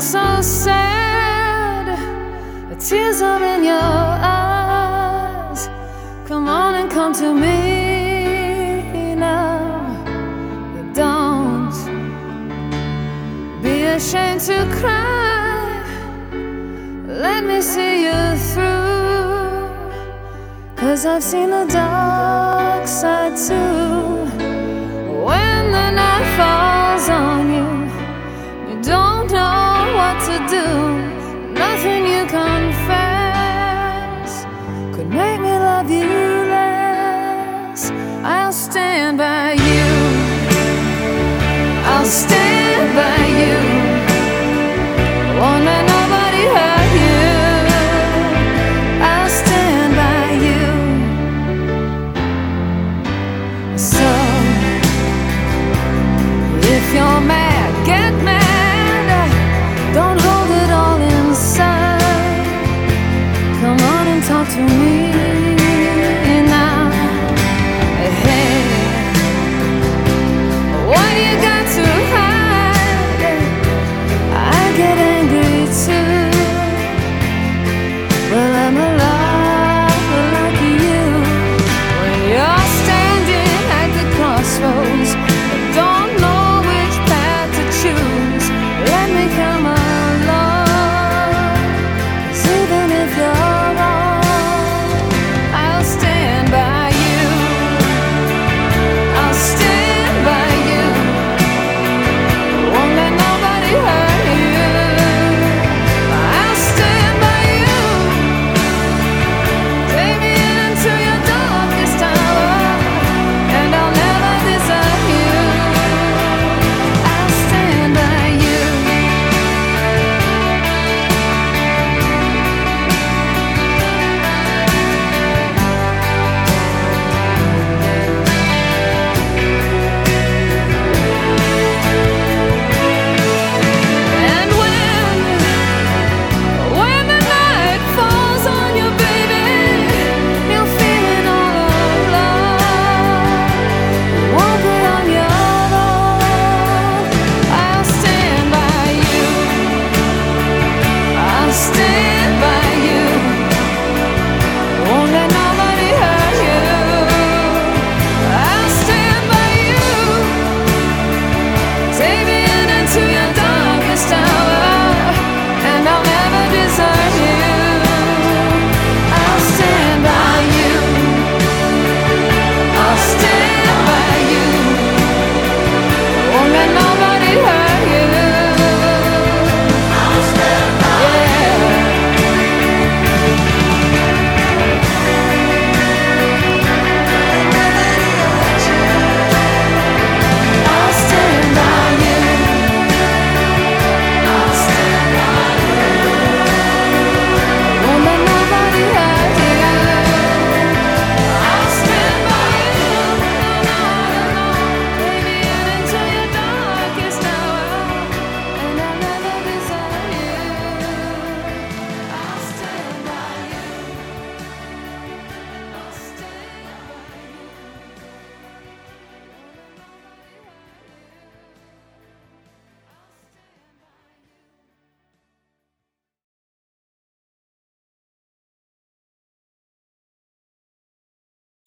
so sad, the tears are in your eyes. Come on and come to me now. Don't be ashamed to cry. Let me see you through, 'cause I've seen the dark side too. When the night falls on you, you don't know what to do. Nothing you confess could make me love you less. I'll stand by you, I'll stand by you. Won't let nobody hurt you. I'll stand by you. So if you're mad, get mad. Don't hold it all inside. Come on and talk to me.